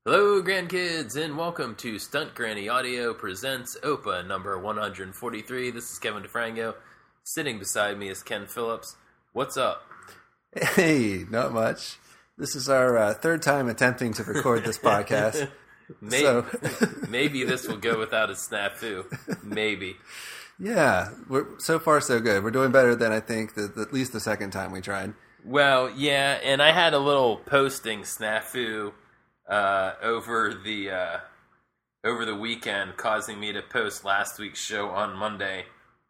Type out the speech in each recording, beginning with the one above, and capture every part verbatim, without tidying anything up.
Hello, grandkids, and welcome to Stunt Granny Audio presents O P A number one hundred forty-three. This is Kevin DeFranco. Sitting beside me is Ken Phillips. What's up? Hey, not much. This is our uh, third time attempting to record this podcast. maybe, so. maybe this will go without a snafu. Maybe. Yeah, we're, so far so good. We're doing better than I think the, the, at least the second time we tried. Well, yeah, and I had a little posting snafu Uh, over the uh, over the weekend, causing me to post last week's show on Monday.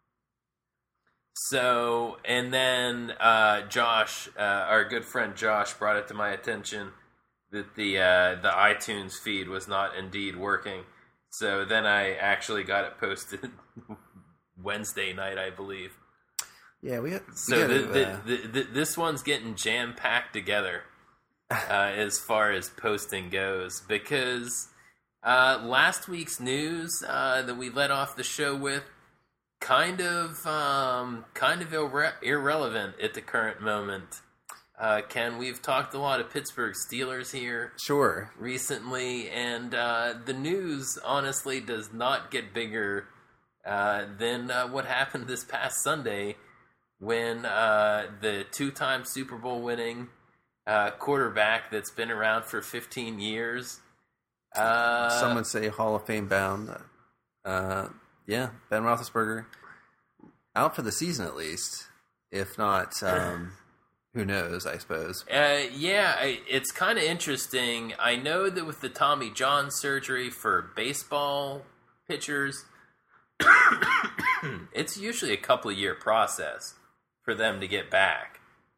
So, and then uh, Josh, uh, our good friend Josh, brought it to my attention that the uh, the iTunes feed was not indeed working. So then I actually got it posted Wednesday night, I believe. Yeah, we. Have, so we the, have, the, uh... the, the, this one's getting jam packed together. Uh, as far as posting goes, because uh, last week's news uh, that we let off the show with kind of um, kind of irre- irrelevant at the current moment. Uh, Ken, we've talked a lot of Pittsburgh Steelers here, sure, recently, and uh, the news honestly does not get bigger uh, than uh, what happened this past Sunday when uh, the two-time Super Bowl winning Uh, quarterback that's been around for fifteen years. Uh, Some would say Hall of Fame bound. Uh, yeah, Ben Roethlisberger out for the season at least. If not, um, who knows? I suppose. Uh, yeah, I, it's kind of interesting. I know that with the Tommy John surgery for baseball pitchers, it's usually a couple of year process for them to get back.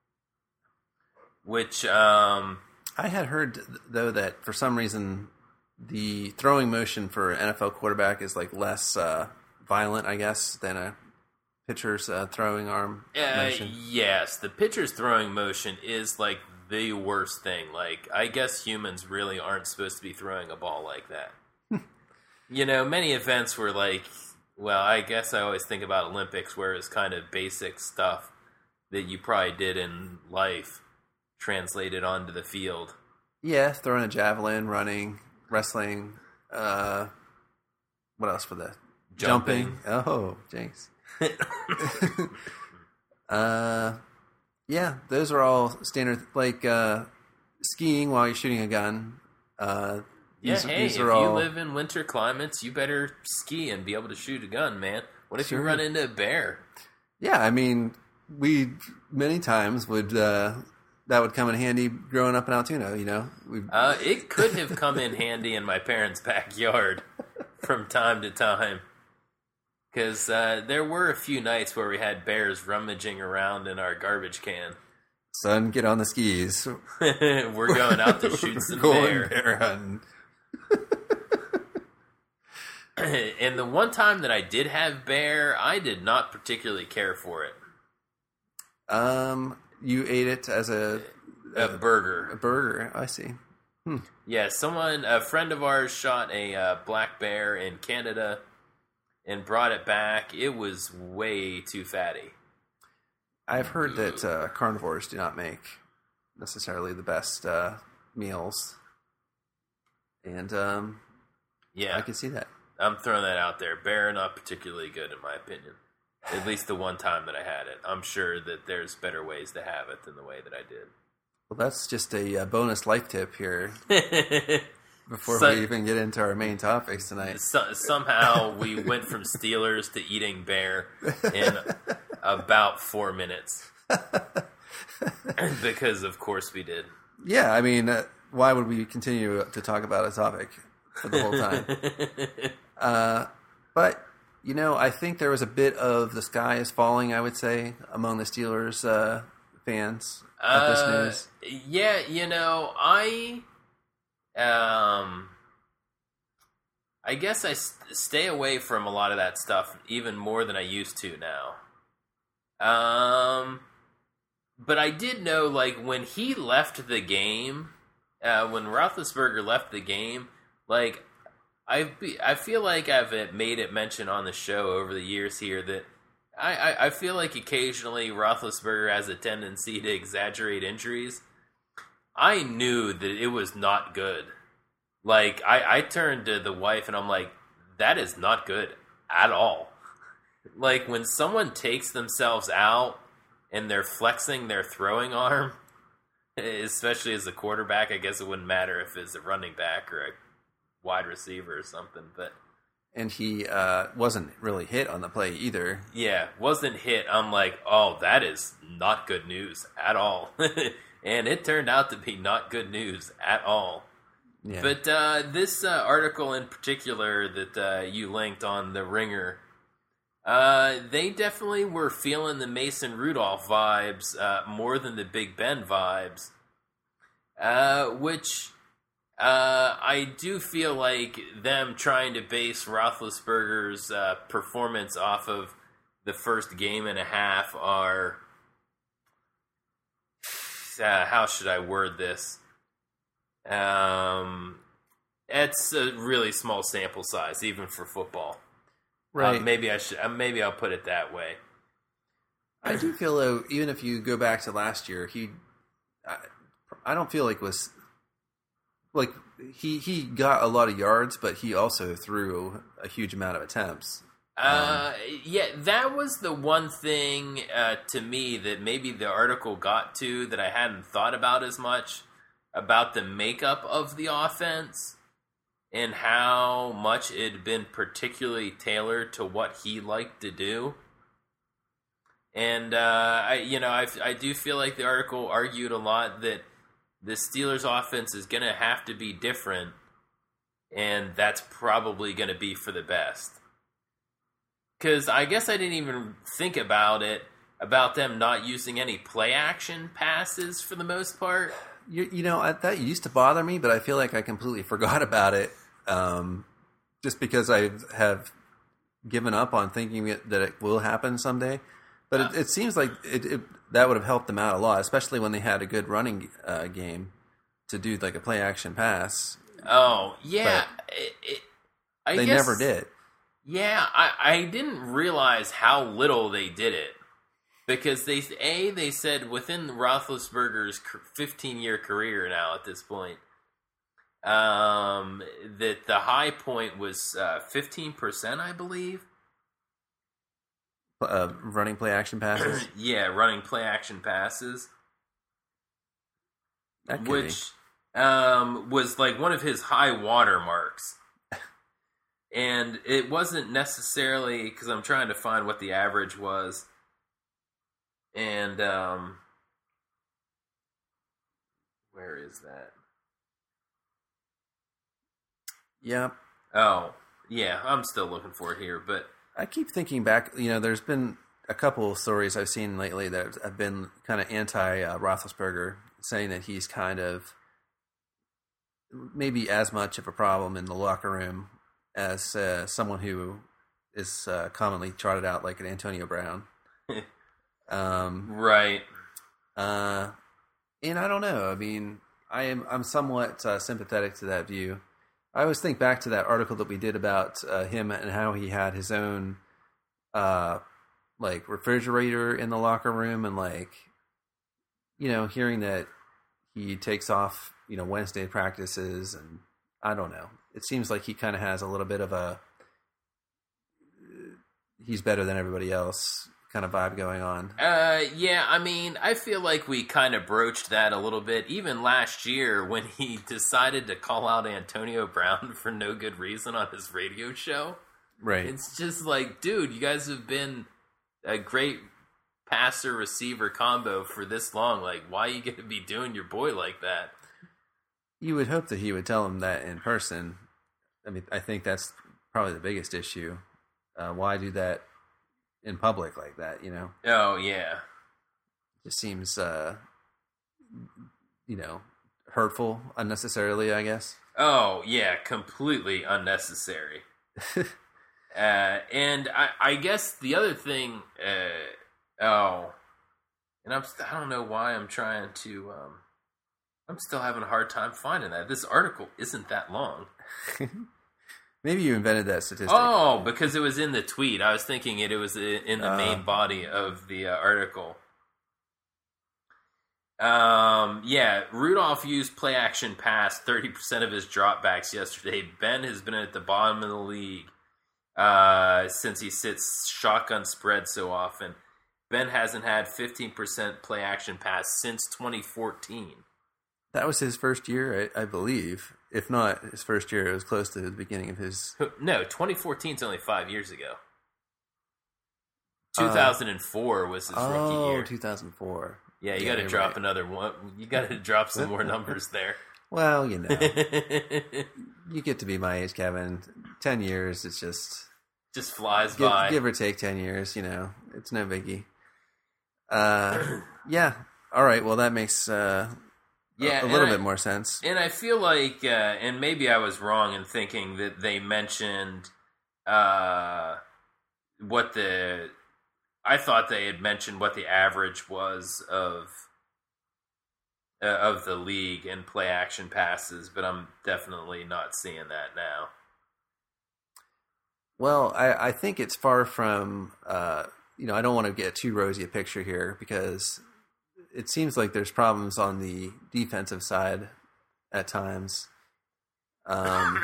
Which, um... I had heard, though, that for some reason the throwing motion for an N F L quarterback is, like, less uh, violent, I guess, than a pitcher's uh, throwing arm uh, motion. Yes, the pitcher's throwing motion is, like, the worst thing. Like, I guess humans really aren't supposed to be throwing a ball like that. You know, many events were, like... Well, I guess I always think about Olympics, where it's kind of basic stuff that you probably did in life translated onto the field. Yeah, throwing a javelin, running, wrestling. Uh, what else for that? Jumping. Jumping. Oh, jinx. uh, yeah, those are all standard. Like uh, skiing while you're shooting a gun. Uh, yeah, these, hey, these if are you all... live in winter climates, you better ski and be able to shoot a gun, man. What if Sure. you run into a bear? Yeah, I mean, we many times would... Uh, that would come in handy growing up in Altoona, you know? Uh, it could have come in handy in my parents' backyard from time to time. Because uh, there were a few nights where we had bears rummaging around in our garbage can. Son, get on the skis. We're going out to shoot some bear. bear hunting. And the one time that I did have bear, I did not particularly care for it. Um... You ate it as a, a... A burger. A burger, I see. Hmm. Yeah, someone, a friend of ours shot a uh, black bear in Canada and brought it back. It was way too fatty. I've heard that uh, carnivores do not make necessarily the best uh, meals. And, um... Yeah. I can see that. I'm throwing that out there. Bear, not particularly good in my opinion. At least the one time that I had it. I'm sure that there's better ways to have it than the way that I did. Well, that's just a uh, bonus life tip here. Before so, we even get into our main topics tonight. So, somehow we went from Steelers to eating bear in about four minutes. Because, of course, we did. Yeah, I mean, uh, why would we continue to talk about a topic for the whole time? uh, but... You know, I think there was a bit of the sky is falling, I would say, among the Steelers uh, fans at uh, this news. Yeah, you know, I, um, I guess I st- stay away from a lot of that stuff even more than I used to now. Um, but I did know, like, when he left the game, uh, when Roethlisberger left the game, like, I I feel like I've made it mention on the show over the years here that I, I, I feel like occasionally Roethlisberger has a tendency to exaggerate injuries. I knew that it was not good Like, I, I turned to the wife and I'm like, that is not good at all. Like, when someone takes themselves out and they're flexing their throwing arm, especially as a quarterback, I guess it wouldn't matter if it's a running back or a wide receiver or something, but... And he uh, wasn't really hit on the play either. Yeah, wasn't hit. I'm like, oh, that is not good news at all. And it turned out to be not good news at all. Yeah. But uh, this uh, article in particular that uh, you linked on The Ringer, uh, they definitely were feeling the Mason Rudolph vibes uh, more than the Big Ben vibes, uh, which uh, I do feel like them trying to base Roethlisberger's uh, performance off of the first game and a half are, uh, how should I word this? Um, it's a really small sample size, even for football. Right. Uh, maybe I should. Uh, maybe I'll put it that way. I do feel though, even if you go back to last year, he, I, I don't feel like was like he he got a lot of yards, but he also threw a huge amount of attempts. Uh, yeah, that was the one thing uh, to me that maybe the article got to that I hadn't thought about as much. About the makeup of the offense and how much it had been particularly tailored to what he liked to do. And, uh, I, you know, I, I do feel like the article argued a lot that the Steelers' offense is going to have to be different, and that's probably going to be for the best. Because I guess I didn't even think about it, about them not using any play-action passes for the most part. You, you know, I, that used to bother me, but I feel like I completely forgot about it um, just because I have given up on thinking it, that it will happen someday. But uh, it, it seems like it, it, that would have helped them out a lot, especially when they had a good running uh, game to do like a play-action pass. Oh, yeah. It, it, I they guess, never did. Yeah, I, I didn't realize how little they did it. Because they, A, they said within Roethlisberger's fifteen-year career now at this point, um, that the high point was uh, fifteen percent, I believe. Uh, running play-action passes? Yeah, running play-action passes. That which um, was like one of his high water marks. And it wasn't necessarily, because I'm trying to find what the average was. And, um, where is that? Yeah. Oh, yeah, I'm still looking for it here, but... I keep thinking back, you know, there's been a couple of stories I've seen lately that have been kind of anti-Roethlisberger, saying that he's kind of maybe as much of a problem in the locker room as uh, someone who is uh, commonly trotted out like an Antonio Brown. Um, right. Uh, and I don't know. I mean, I am I'm somewhat uh, sympathetic to that view. I always think back to that article that we did about uh, him and how he had his own, uh, like refrigerator in the locker room, and like, you know, hearing that he takes off, you know, Wednesday practices, and I don't know. It seems like he kind of has a little bit of a he's better than everybody else kind of vibe going on. Uh, yeah, I mean, I feel like we kind of broached that a little bit, even last year when he decided to call out Antonio Brown for no good reason on his radio show. Right. It's just like, dude, you guys have been a great passer-receiver combo for this long. Like, why are you going to be doing your boy like that? You would hope that he would tell him that in person. I mean, I think that's probably the biggest issue. Uh, why do that in public like that, you know? Oh, yeah. It just seems, uh, you know, hurtful unnecessarily, I guess. Oh, yeah, completely unnecessary. uh, and I, I guess the other thing, uh, oh, and I'm, I don't know why I'm trying to, um, I'm still having a hard time finding that. This article isn't that long. Maybe you invented that statistic. Oh, because it was in the tweet. I was thinking it, it was in the uh, main body of the uh, article. Um, yeah, Rudolph used play action pass thirty percent of his dropbacks yesterday. Ben has been at the bottom of the league uh, since he sits shotgun spread so often. Ben hasn't had fifteen percent play action pass since twenty fourteen. That was his first year, I, I believe. If not his first year, it was close to the beginning of his... No, twenty fourteen is only five years ago. two thousand four uh, was his oh, rookie year. Oh, two thousand four. Yeah, you yeah, got to drop right. another one. You got to drop some more numbers there. Well, you know. You get to be my age, Kevin. Ten years, it's just... Just flies give, by. Give or take ten years, you know. It's no biggie. Uh, yeah. All right, well, that makes... Uh, Yeah, a, a little I, bit more sense. And I feel like, uh, and maybe I was wrong in thinking that they mentioned uh, what the. I thought they had mentioned what the average was of uh, of the league in play action passes, but I'm definitely not seeing that now. Well, I, I think it's far from. Uh, you know, I don't want to get too rosy a picture here because it seems like there's problems on the defensive side at times. Um,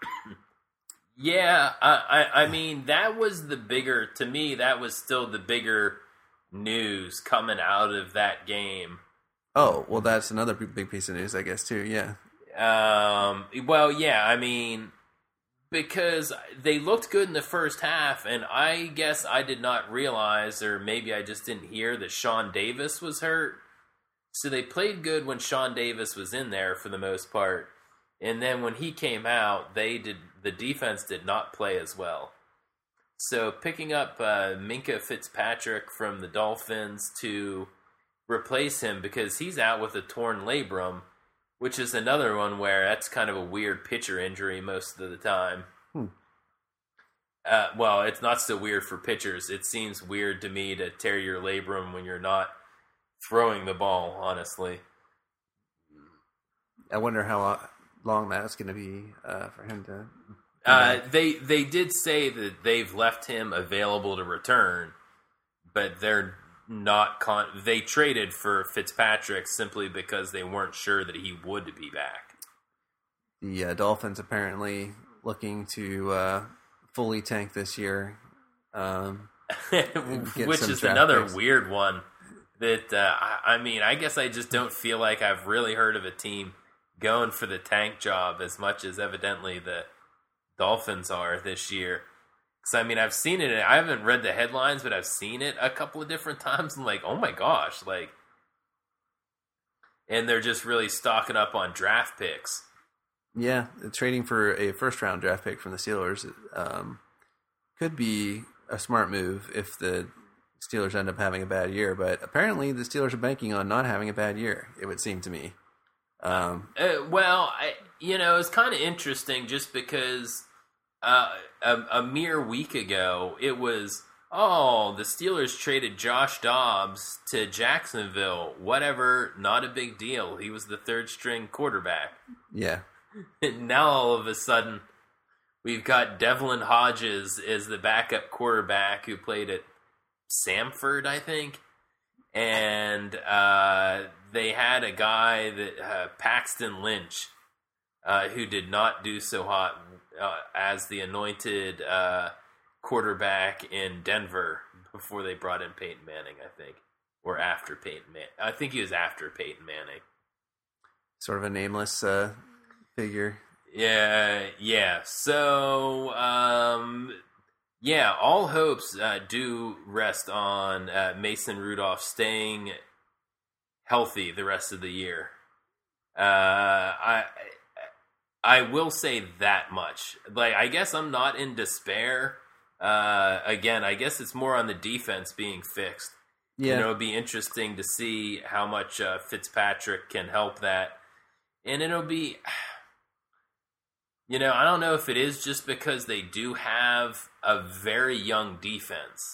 yeah, I, I, I mean, that was the bigger, to me, that was still the bigger news coming out of that game. Oh, well, that's another big piece of news, I guess, too, yeah. Um, well, yeah, I mean, because they looked good in the first half, and I guess I did not realize, or maybe I just didn't hear, that Sean Davis was hurt. So they played good when Sean Davis was in there for the most part. And then when he came out, they did the defense did not play as well. So picking up uh, Minkah Fitzpatrick from the Dolphins to replace him because he's out with a torn labrum, which is another one where that's kind of a weird pitcher injury most of the time. Hmm. Uh, well, it's not so weird for pitchers. It seems weird to me to tear your labrum when you're not throwing the ball, honestly. I wonder how long that's going to be uh, for him to... Uh, they they did say that they've left him available to return, but they're not con- they traded for Fitzpatrick simply because they weren't sure that he would be back. The uh, Dolphins apparently looking to uh, fully tank this year, um, which is another picks. Weird one. That uh, I, I mean, I guess I just don't feel like I've really heard of a team going for the tank job as much as evidently the Dolphins are this year. Because, I mean, I've seen it. I haven't read the headlines, but I've seen it a couple of different times. And, like, oh, my gosh. Like, and they're just really stocking up on draft picks. Yeah, trading for a first-round draft pick from the Steelers um, could be a smart move if the Steelers end up having a bad year. But apparently the Steelers are banking on not having a bad year, it would seem to me. Um, uh, well, I, you know, it's kind of interesting just because uh, a, a mere week ago, it was, oh, the Steelers traded Josh Dobbs to Jacksonville. Whatever, not a big deal. He was the third string quarterback. Yeah. And now all of a sudden, we've got Devlin Hodges as the backup quarterback who played at Samford, I think. And uh, they had a guy, that uh, Paxton Lynch, uh, who did not do so hot uh, as the anointed uh, quarterback in Denver before they brought in Peyton Manning, I think. Or after Peyton Manning. I think he was after Peyton Manning. Sort of a nameless uh, figure. Yeah, yeah. So, um... yeah, all hopes uh, do rest on uh, Mason Rudolph staying healthy the rest of the year. Uh, I I will say that much. Like, I guess I'm not in despair. Uh, again, I guess it's more on the defense being fixed. Yeah, and it'll be interesting to see how much uh, Fitzpatrick can help that, and it'll be. You know, I don't know if it is just because they do have a very young defense.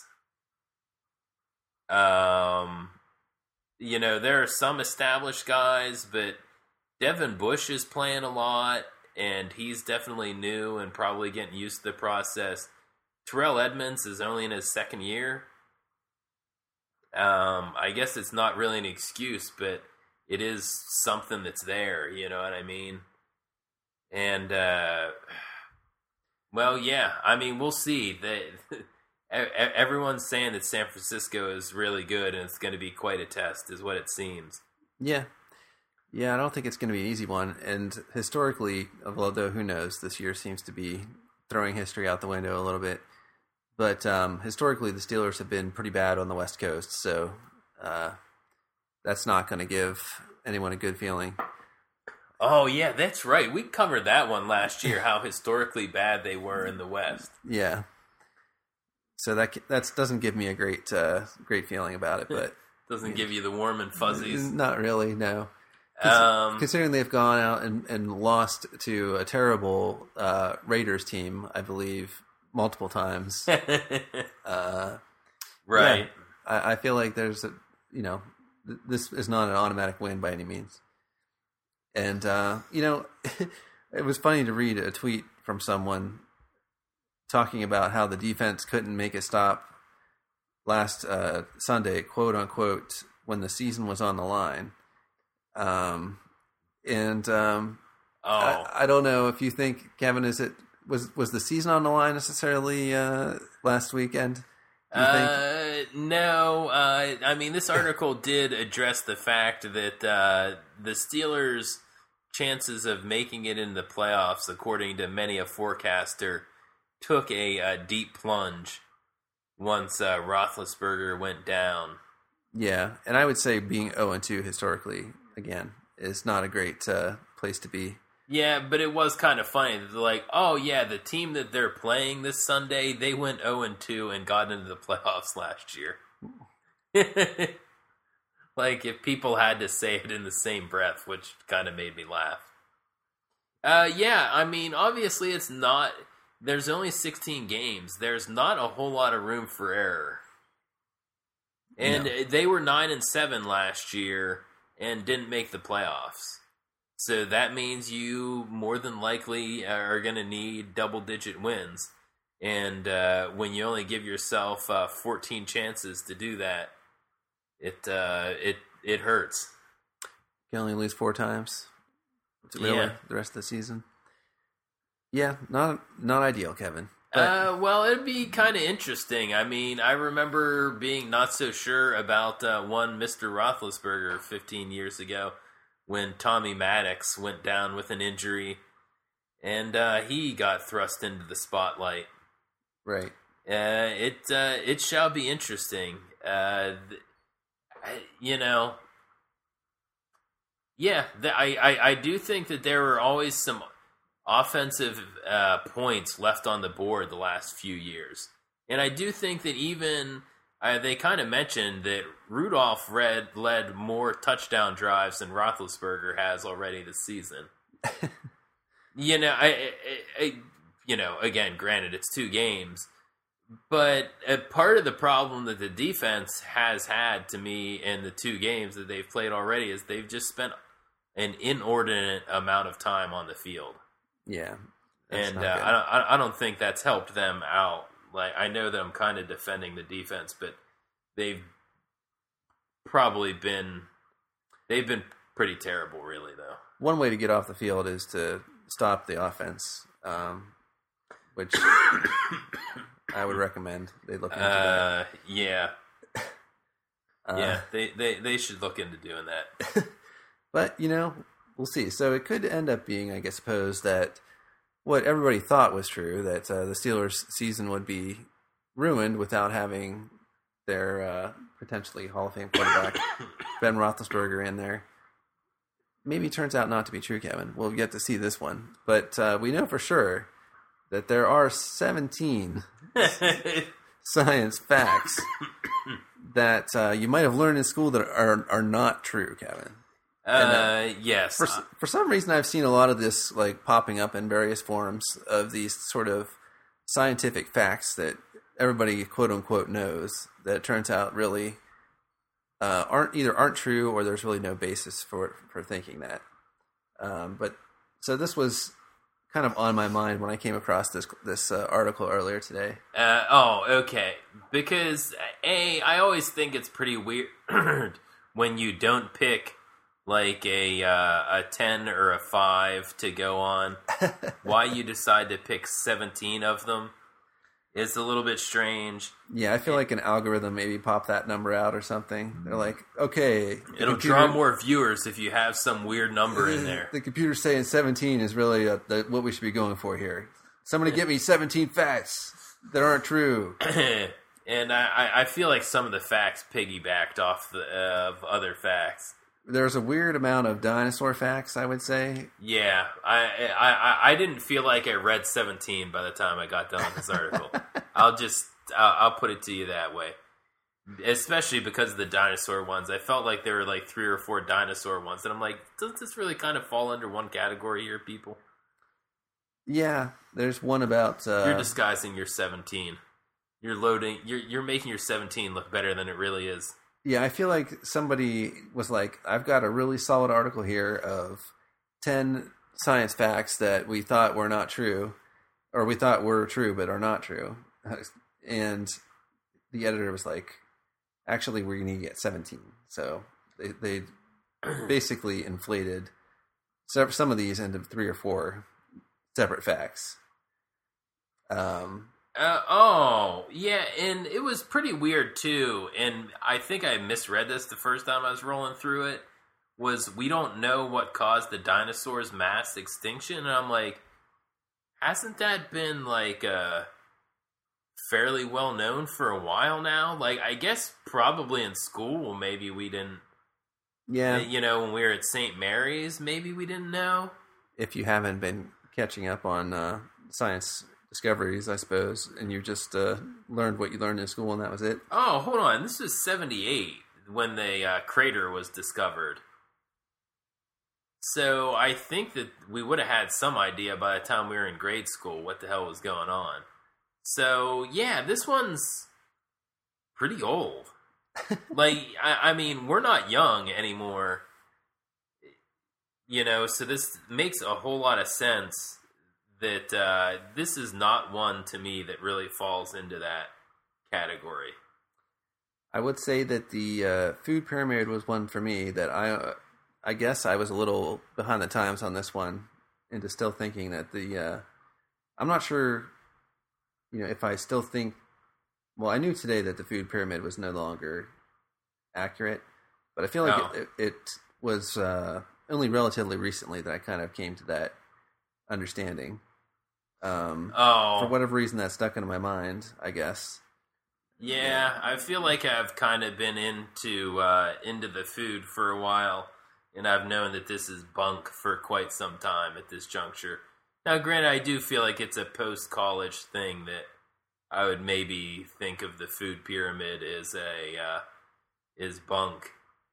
Um, you know, there are some established guys, but Devin Bush is playing a lot, and he's definitely new and probably getting used to the process. Terrell Edmonds is only in his second year. Um, I guess it's not really an excuse, but it is something that's there. You know what I mean? And uh, well, yeah. I mean, we'll see. They, everyone's saying that San Francisco is really good, and it's going to be quite a test, is what it seems. Yeah. Yeah, I don't think it's going to be an easy one. And historically, although who knows, this year seems to be throwing history out the window a little bit. But um, historically, the Steelers have been pretty bad on the West Coast, so uh, that's not going to give anyone a good feeling. Oh, yeah, that's right. We covered that one last year, how historically bad they were in the West. Yeah. So that that doesn't give me a great uh, great feeling about it, but doesn't give you the warm and fuzzies. Not really, no. Um, Considering they've gone out and, and lost to a terrible uh, Raiders team, I believe, multiple times. uh, right. Yeah, I, I feel like there's a, you know, th- this is not an automatic win by any means. And, uh, you know, it was funny to read a tweet from someone talking about how the defense couldn't make a stop last uh, Sunday, quote unquote, when the season was on the line. Um, and um, oh. I, I don't know if you think, Kevin, is it was was the season on the line necessarily uh, last weekend? Do you uh, think? No. Uh, I mean, this article did address the fact that uh, the Steelers' chances of making it in the playoffs, according to many a forecaster, took a, a deep plunge once uh, Roethlisberger went down. Yeah, and I would say being oh and two historically, again, is not a great uh, place to be. Yeah, but it was kind of funny. They're like, oh, yeah, the team that they're playing this Sunday, they went oh and two and got into the playoffs last year. Like, if people had to say it in the same breath, which kind of made me laugh. Uh, yeah, I mean, obviously it's not... There's only sixteen games. There's not a whole lot of room for error. And No. they were nine and seven last year and didn't make the playoffs. So that means you more than likely are going to need double-digit wins. And uh, when you only give yourself uh, fourteen chances to do that, it uh, it it hurts. You can only lose four times. Really, Yeah. the rest of the season. Yeah, not not ideal, Kevin. But, Uh, well, it'd be kind of interesting. I mean, I remember being not so sure about uh, one Mister Roethlisberger fifteen years ago when Tommy Maddox went down with an injury, and uh, he got thrust into the spotlight. right. Uh, it uh, it shall be interesting. Uh, th- I, you know, yeah, the, I, I I do think that there were always some offensive uh, points left on the board the last few years. And I do think that even, uh, they kind of mentioned that Rudolph read, led more touchdown drives than Roethlisberger has already this season. you know, I, I, I, you know, again, granted, it's two games. But a part of the problem that the defense has had to me in the two games that they've played already is they've just spent an inordinate amount of time on the field. Yeah. And uh, I don't, I don't think that's helped them out. Like, I know that I'm kind of defending the defense, but they've probably been they've been pretty terrible, really. Though one way to get off the field is to stop the offense, um, which I would recommend they look into uh, that. Yeah, Uh, yeah, they, they they should look into doing that. But, you know, we'll see. So it could end up being, I guess, suppose that what everybody thought was true, that uh, the Steelers' season would be ruined without having their uh, potentially Hall of Fame quarterback, Ben Roethlisberger, in there. Maybe turns out not to be true, Kevin. We'll get to see this one. But uh, we know for sure that there are seventeen science facts that uh, you might have learned in school that are are not true, Kevin. And, uh, Uh, yes. For for some reason, I've seen a lot of this like popping up in various forums of these sort of scientific facts that everybody quote unquote knows that it turns out really uh, aren't either aren't true or there's really no basis for for thinking that. Um, but so this was kind of on my mind when I came across this this uh, article earlier today. Uh, oh, okay. Because, A, I always think it's pretty weird when you don't pick like a uh, a ten or a five to go on. Why you decide to pick seventeen of them is a little bit strange. Yeah, I feel like an algorithm maybe popped that number out or something. They're like, okay, it'll computer, draw more viewers if you have some weird number in there. The computer's saying seventeen is really a, the, what we should be going for here. Somebody get me seventeen facts that aren't true. And I, I feel like some of the facts piggybacked off the, uh, of other facts. There's a weird amount of dinosaur facts, I would say. Yeah, I, I I didn't feel like I read seventeen by the time I got done with this article. I'll just I'll, I'll put it to you that way. Especially because of the dinosaur ones, I felt like there were like three or four dinosaur ones, and I'm like, doesn't this really kind of fall under one category here, people? Yeah, there's one about uh, you're disguising your seventeen. You're loading. You're you're making your seventeen look better than it really is. Yeah, I feel like somebody was like, I've got a really solid article here of ten science facts that we thought were not true, or we thought were true but are not true. And the editor was like, actually, we're going to get seventeen. So they, they basically inflated some of these into three or four separate facts. Um... Uh, oh, yeah, and it was pretty weird, too, and I think I misread this the first time I was rolling through it, was we don't know what caused the dinosaurs' mass extinction, and I'm like, hasn't that been, like, uh, fairly well known for a while now? Like, I guess probably in school, maybe we didn't, yeah, you know, when we were at Saint Mary's, maybe we didn't know. If you haven't been catching up on uh, science discoveries, I suppose, and you just uh, learned what you learned in school, and that was it. Oh, hold on. This was seventy-eight when the uh, crater was discovered. So I think that we would have had some idea by the time we were in grade school what the hell was going on. So, yeah, this one's pretty old. Like, I, I mean, we're not young anymore. You know, so this makes a whole lot of sense that uh, this is not one to me that really falls into that category. I would say that the uh, food pyramid was one for me that I, uh, I guess I was a little behind the times on this one, into still thinking that the, uh, I'm not sure, you know, if I still think, well, I knew today that the food pyramid was no longer accurate, but I feel like oh. it, it, it was uh, only relatively recently that I kind of came to that understanding. Um, oh. For whatever reason, that stuck into my mind, I guess. Yeah, I feel like I've kind of been into uh, into the food for a while, and I've known that this is bunk for quite some time at this juncture. Now, granted, I do feel like it's a post-college thing that I would maybe think of the food pyramid as a uh, is bunk.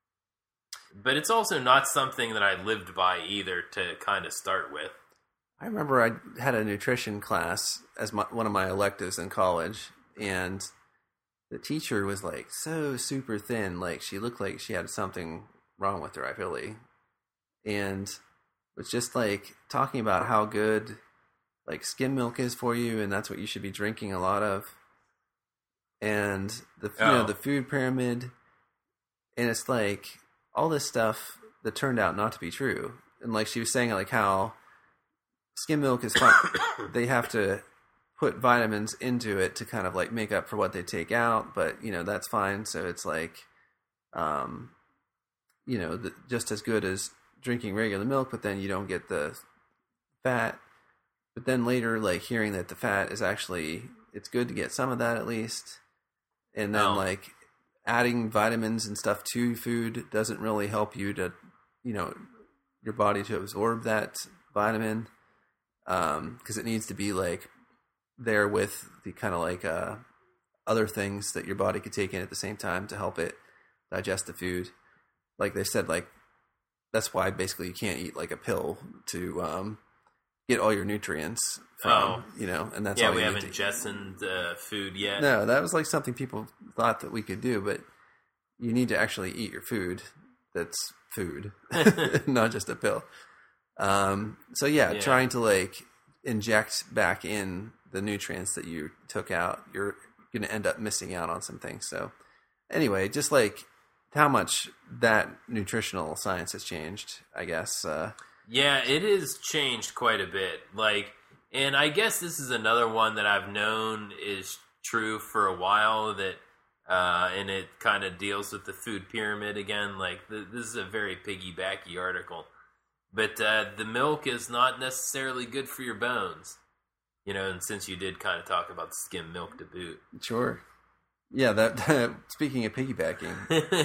But it's also not something that I lived by either to kind of start with. I remember I had a nutrition class as my, one of my electives in college, and the teacher was like so super thin, like she looked like she had something wrong with her, I really, and was just like talking about how good like skim milk is for you, and that's what you should be drinking a lot of, and the you oh. know the food pyramid, and it's like all this stuff that turned out not to be true, and like she was saying like how skim milk is fine. They have to put vitamins into it to kind of like make up for what they take out, but you know that's fine. So it's like, um, you know, the, just as good as drinking regular milk, but then you don't get the fat. But then later, like hearing that the fat is actually, it's good to get some of that at least, and then oh. like adding vitamins and stuff to food doesn't really help you to, you know, your body to absorb that vitamin. Um, because it needs to be like there with the kind of like uh, other things that your body could take in at the same time to help it digest the food. Like they said, like that's why basically you can't eat like a pill to um, get all your nutrients from, oh. you know, and that's yeah, all we you haven't need to jettisoned uh, food yet. No, that was like something people thought that we could do, but you need to actually eat your food. That's food, not just a pill. Um, so yeah, yeah, trying to like inject back in the nutrients that you took out, you're going to end up missing out on some things. So anyway, just like how much that nutritional science has changed, I guess. Uh, yeah, it has changed quite a bit. Like, and I guess this is another one that I've known is true for a while, that uh, and it kind of deals with the food pyramid again. Like, the, this is a very piggybacky article. But uh, the milk is not necessarily good for your bones. You know, and since you did kind of talk about the skim milk to boot. Sure. Yeah, that, that speaking of piggybacking.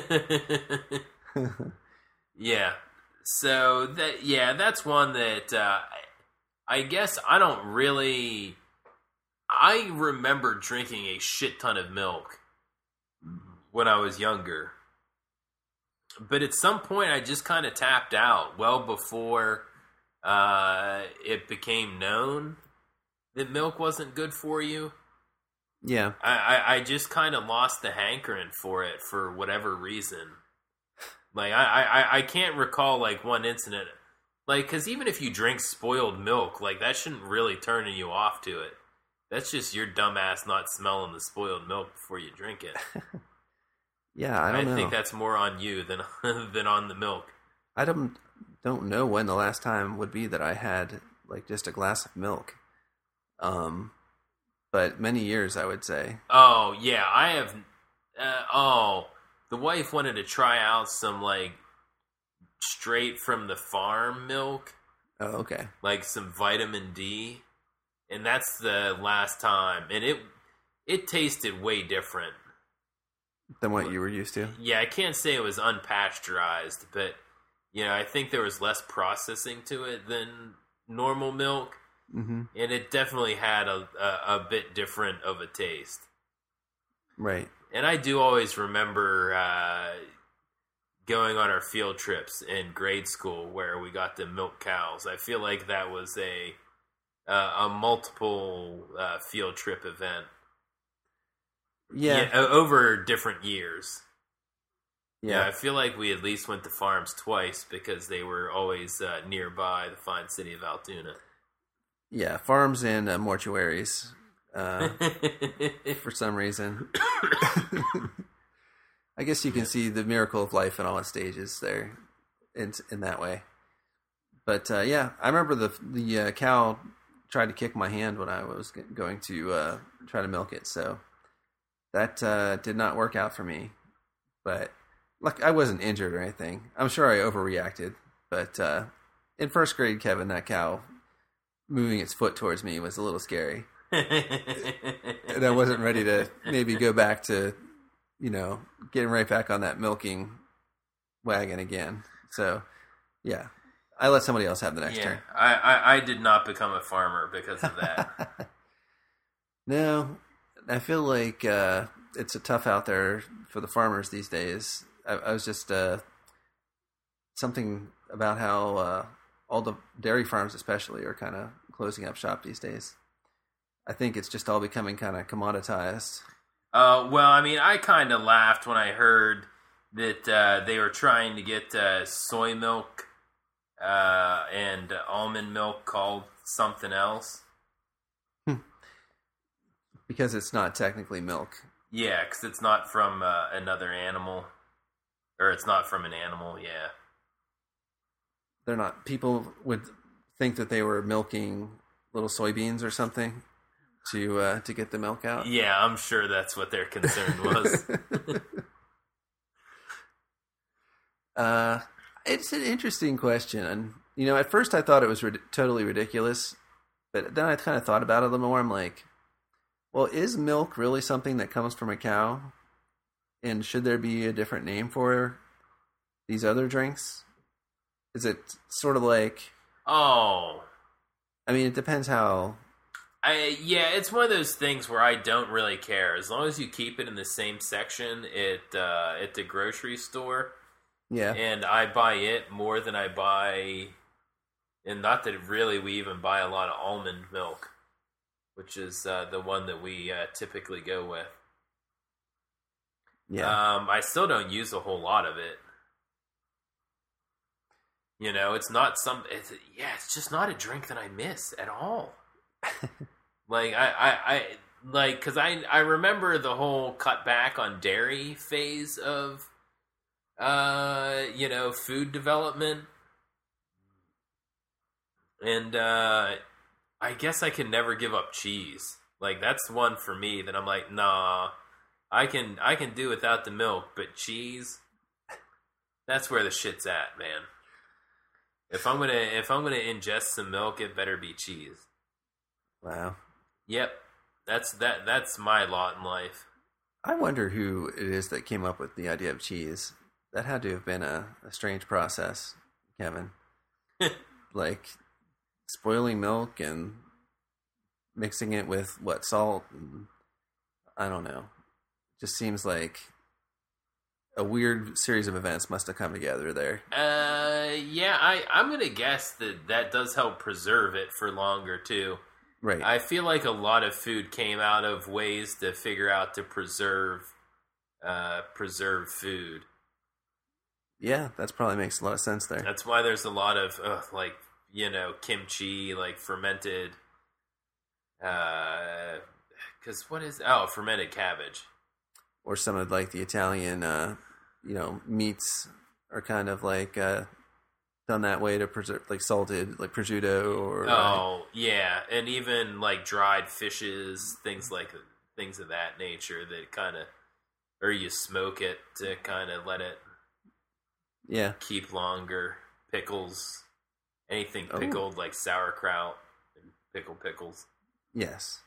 Yeah. So, that yeah, that's one that uh, I guess I don't really... I remember drinking a shit ton of milk when I was younger. But at some point, I just kind of tapped out well before uh, it became known that milk wasn't good for you. Yeah. I, I, I just kind of lost the hankering for it for whatever reason. Like, I, I, I can't recall, like, one incident. Like, because even if you drink spoiled milk, like, that shouldn't really turn you off to it. That's just your dumbass not smelling the spoiled milk before you drink it. Yeah, I don't I know. think that's more on you than than on the milk. I don't don't know when the last time would be that I had like just a glass of milk. Um, but many years, I would say. Oh yeah, I have. Uh, oh, the wife wanted to try out some like straight from the farm milk. Oh, okay. Like some vitamin D, and that's the last time, and it it tasted way different Than what you were used to? Yeah, I can't say it was unpasteurized, but, you know, I think there was less processing to it than normal milk. Mm-hmm. And it definitely had a, a, a bit different of a taste. Right. And I do always remember uh, going on our field trips in grade school where we got to milk cows. I feel like that was a, uh, a multiple uh, field trip event. Yeah. yeah, over different years. Yeah. Yeah, I feel like we at least went to farms twice because they were always uh, nearby the fine city of Altoona. Yeah, farms and uh, mortuaries uh, for some reason. I guess you can see the miracle of life in all its stages there in, in that way. But uh, yeah, I remember the the uh, cow tried to kick my hand when I was going to uh, try to milk it, so... That uh, did not work out for me, but like I wasn't injured or anything. I'm sure I overreacted, but uh, in first grade, Kevin, that cow moving its foot towards me was a little scary, and I wasn't ready to maybe go back to, you know, getting right back on that milking wagon again. So, yeah, I let somebody else have the next yeah, turn. I, I, I did not become a farmer because of that. No. I feel like uh, it's a tough out there for the farmers these days. I, I was just uh, something about how uh, all the dairy farms, especially, are kind of closing up shop these days. I think it's just all becoming kind of commoditized. Uh, well, I mean, I kind of laughed when I heard that uh, they were trying to get uh, soy milk uh, and almond milk called something else. Because it's not technically milk. Yeah, because it's not from uh, another animal. Or it's not from an animal, yeah. They're not... People would think that they were milking little soybeans or something to uh, to get the milk out. Yeah, I'm sure that's what their concern was. uh, it's an interesting question. And, you know, at first I thought it was rid- totally ridiculous. But then I kind of thought about it a little more. I'm like... Well, is milk really something that comes from a cow? And should there be a different name for these other drinks? Is it sort of like... Oh. I mean, it depends how... I Yeah, it's one of those things where I don't really care. As long as you keep it in the same section at, uh, at the grocery store. Yeah. And I buy it more than I buy... And not that really we even buy a lot of almond milk, which is uh, the one that we uh, typically go with. Yeah. Um, I still don't use a whole lot of it. You know, it's not some... It's, yeah, it's just not a drink that I miss at all. like, I... I, I like, because I, I remember the whole cut back on dairy phase of Uh, you know, food development. And uh, I guess I can never give up cheese. Like, that's one for me that I'm like, nah, I can I can do without the milk, but cheese, that's where the shit's at, man. If I'm gonna if I'm gonna ingest some milk, it better be cheese. Wow. Yep, that's that that's my lot in life. I wonder who it is that came up with the idea of cheese. That had to have been a, a strange process, Kevin. Like spoiling milk and mixing it with what, salt? And, I don't know. Just seems like a weird series of events must have come together there. Uh, yeah, I I'm gonna guess that that does help preserve it for longer too. Right. I feel like a lot of food came out of ways to figure out to preserve, uh, preserve food. Yeah, that probably makes a lot of sense there. That's why there's a lot of uh, like you know kimchi, like fermented. Uh, because what is oh fermented cabbage, or some of like the Italian, uh, you know, meats are kind of like uh, done that way to preserve, like salted, like prosciutto or. Oh uh, yeah, and even like dried fishes, things like things of that nature that kind of, or you smoke it to kind of let it. Yeah. Keep longer. Pickles. Anything pickled, oh. like sauerkraut and pickled pickles. Yes.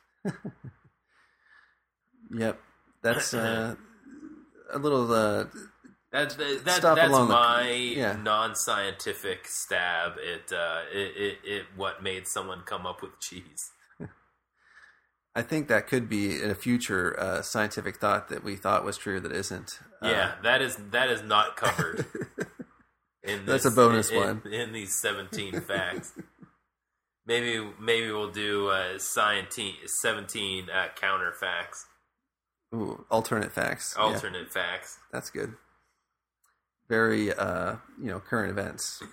Yep. That's uh, a little uh, that, that, that, that's my the, yeah. non-scientific stab at uh, it, it, it, what made someone come up with cheese. I think that could be a future uh, scientific thought that we thought was true that isn't. Yeah, uh, that is that is not covered. In this, That's a bonus in, one. In, in these seventeen facts. Maybe maybe we'll do uh, seventeen uh, counter facts. Ooh, alternate facts. Alternate yeah. facts. That's good. Very, uh, you know, current events.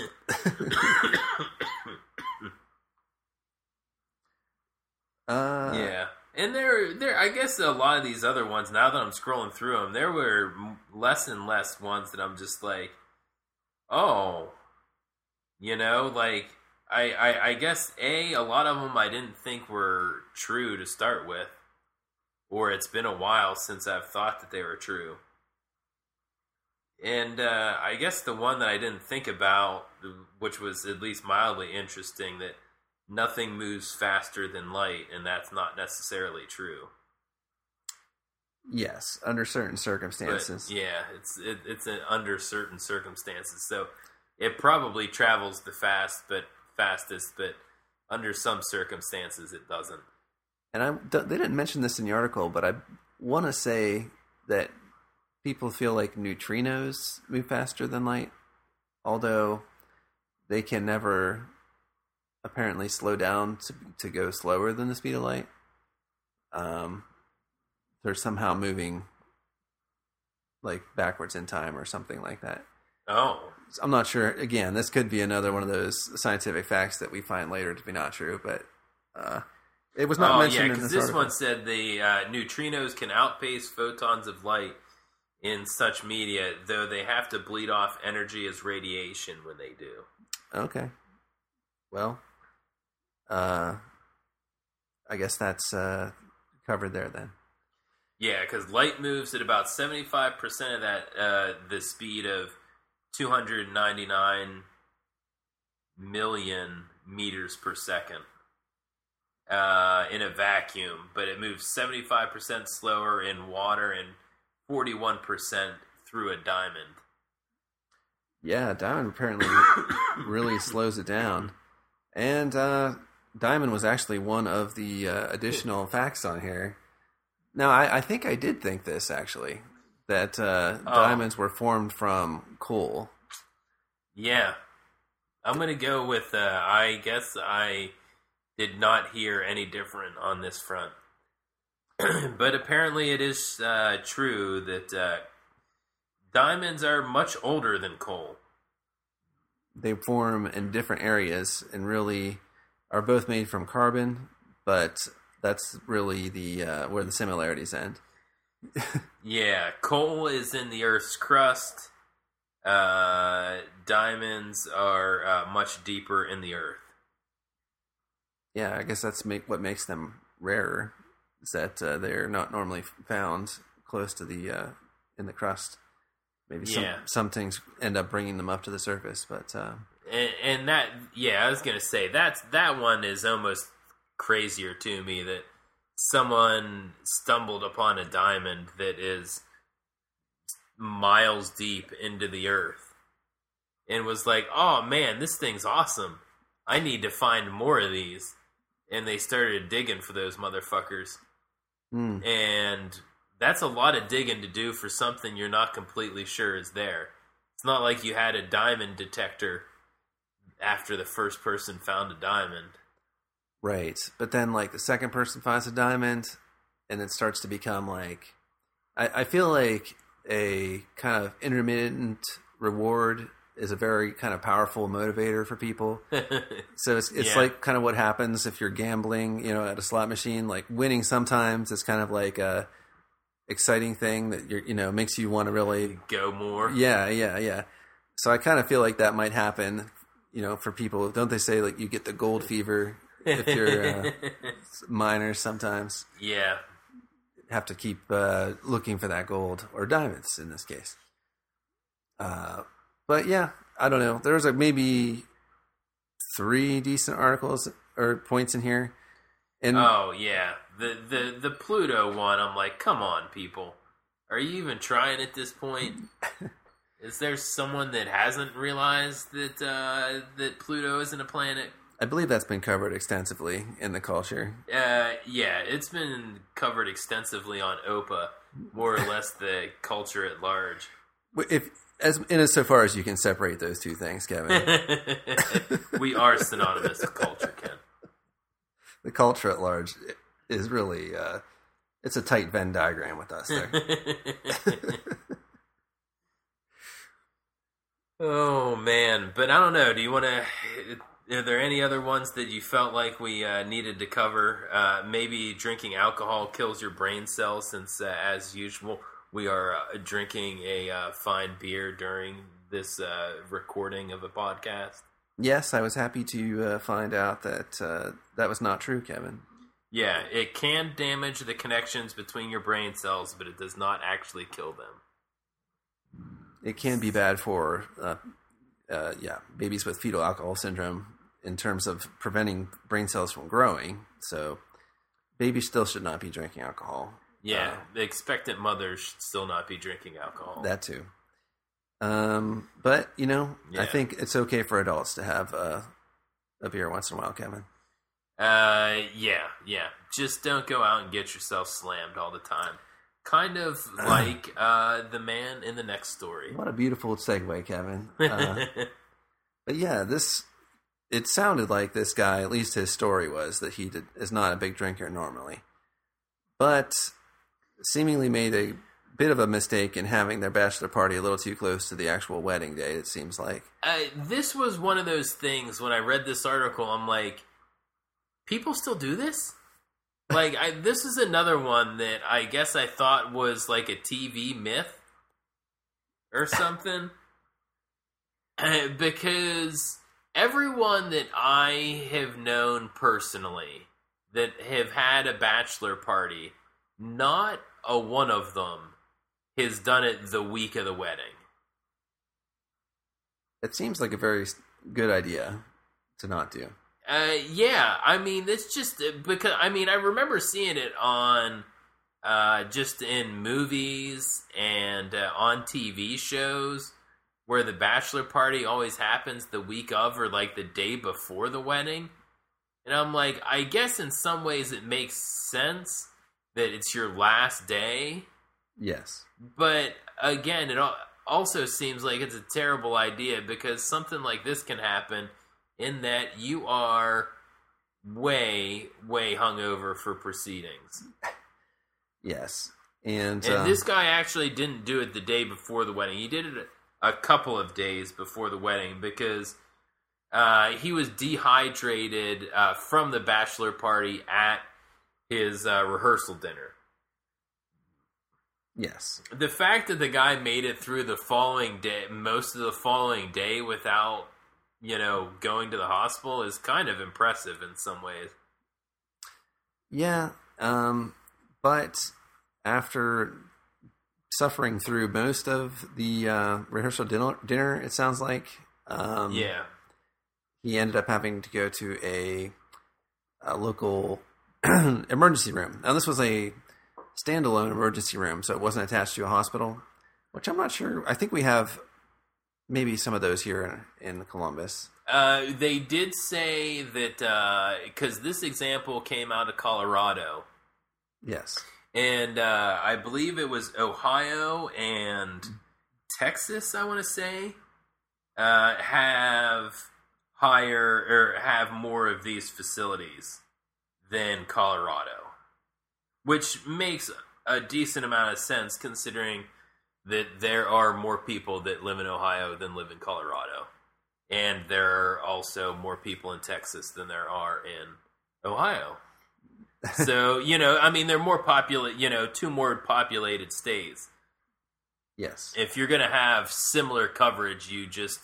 Uh, yeah, and there, there. I guess a lot of these other ones. Now that I'm scrolling through them, there were less and less ones that I'm just like, oh, you know, like I, I, I guess a, a lot of them I didn't think were true to start with, or it's been a while since I've thought that they were true. And uh, I guess the one that I didn't think about, which was at least mildly interesting, that nothing moves faster than light, and that's not necessarily true. Yes, under certain circumstances. But yeah, it's it, it's an under certain circumstances. So it probably travels the fast, but fastest, but under some circumstances it doesn't. And I they didn't mention this in the article, but I want to say that people feel like neutrinos move faster than light, although they can never apparently slow down to to go slower than the speed of light. Um, they're somehow moving like backwards in time or something like that. Oh, I'm not sure. Again, this could be another one of those scientific facts that we find later to be not true, but uh, it was not oh, mentioned yeah, in this, this article. one said the uh, neutrinos can outpace photons of light in such media, though they have to bleed off energy as radiation when they do. Okay. Well, uh, I guess that's uh, covered there then. Yeah, because light moves at about seventy-five percent of that, uh, the speed of two hundred ninety-nine million meters per second uh, in a vacuum, but it moves seventy-five percent slower in water and forty-one percent through a diamond. Yeah, diamond apparently really slows it down. And uh, diamond was actually one of the uh, additional facts on here. Now, I, I think I did think this, actually, that uh, oh. diamonds were formed from coal. Yeah. I'm going to go with, uh, I guess I did not hear any different on this front. But apparently it is uh, true that uh, diamonds are much older than coal. They form in different areas and really are both made from carbon, but that's really the uh, where the similarities end. Yeah, coal is in the Earth's crust, uh, diamonds are uh, much deeper in the earth. Yeah, I guess that's make, what makes them rarer, is that uh, they're not normally found close to the uh, in the crust. Maybe some Yeah. some things end up bringing them up to the surface, but uh, And, and that, yeah, I was gonna say that's that one is almost crazier to me, that someone stumbled upon a diamond that is miles deep into the earth and was like, "Oh man, this thing's awesome! I need to find more of these." And they started digging for those motherfuckers, mm, and that's a lot of digging to do for something you're not completely sure is there. It's not like you had a diamond detector after the first person found a diamond. right. But then, like the second person finds a diamond, and it starts to become like I, I feel like a kind of intermittent reward is a very kind of powerful motivator for people. So it's it's Yeah. like kind of what happens if you're gambling, you know, at a slot machine. Like winning sometimes is kind of like a exciting thing that you're, you know, makes you want to really, Go more. yeah, yeah, yeah. So I kind of feel like that might happen, you know, for people. Don't they say like you get the gold fever if you're uh, miners? Sometimes Yeah. have to keep uh, looking for that gold or diamonds in this case. Uh, but yeah, I don't know. There's like maybe three decent articles or points in here, and Oh yeah. The the the Pluto one, I'm like, come on, people. Are you even trying at this point? Is there someone that hasn't realized that uh, that Pluto isn't a planet? I believe that's been covered extensively in the culture. Uh, yeah, it's been covered extensively on O P A, more or less the culture at large. If as in as so far as you can separate those two things, Kevin, We are synonymous with culture, Ken. the culture at large is really uh, it's a tight Venn diagram with us there. Oh man, but I don't know. Do you want to? Are there any other ones that you felt like we uh, needed to cover? Uh, maybe drinking alcohol kills your brain cells, since uh, as usual we are uh, drinking a uh, fine beer during this uh, recording of a podcast. Yes, I was happy to uh, find out that uh, that was not true, Kevin. Yeah, it can damage the connections between your brain cells, but it does not actually kill them. It can be bad for uh, uh, yeah babies with fetal alcohol syndrome in terms of preventing brain cells from growing. So babies still should not be drinking alcohol. Yeah, Uh, the expectant mother should still not be drinking alcohol. that too. Um, but you know, I Yeah. think it's okay for adults to have uh, a beer once in a while, Kevin. Uh, yeah, yeah. Just don't go out and get yourself slammed all the time. Kind of like uh, the man in the next story. What a beautiful segue, Kevin. Uh, but yeah, this it sounded like this guy, at least his story was that he did, is not a big drinker normally, but seemingly made a bit of a mistake in having their bachelor party a little too close to the actual wedding date, it seems like. uh, this was one of those things when I read this article, I'm like, people still do this? Like, I, this is another one that I guess I thought was like a T V myth or something. Uh, because everyone that I have known personally that have had a bachelor party, not a one of them has done it the week of the wedding. It seems like a very good idea to not do. Uh, yeah, I mean, it's just because, I mean, I remember seeing it on, uh, just in movies and uh, on T V shows where the bachelor party always happens the week of or like the day before the wedding. And I'm like, I guess in some ways it makes sense that it's your last day. Yes. But again, it al- also seems like it's a terrible idea because something like this can happen in that you are way, way hungover for proceedings. Yes. And, And uh, this guy actually didn't do it the day before the wedding. He did it a, a couple of days before the wedding because uh, he was dehydrated uh, from the bachelor party at his uh, rehearsal dinner. Yes. The fact that the guy made it through the following day, most of the following day without, you know, going to the hospital is kind of impressive in some ways. Yeah, um, but after suffering through most of the uh, rehearsal dinner, dinner, it sounds like, um, yeah, he ended up having to go to a, a local emergency room. Now, this was a standalone emergency room, so it wasn't attached to a hospital, which I'm not sure. I think we have maybe some of those here in, in Columbus. Uh, they did say that, because uh, this example came out of Colorado. Yes. And uh, I believe it was Ohio and Texas, I want to say, uh, have higher, or have more of these facilities than Colorado. Which makes a decent amount of sense, considering that there are more people that live in Ohio than live in Colorado. And there are also more people in Texas than there are in Ohio. So, you know, I mean, they're more populate, you know, two more populated states. Yes. If you're going to have similar coverage, you just,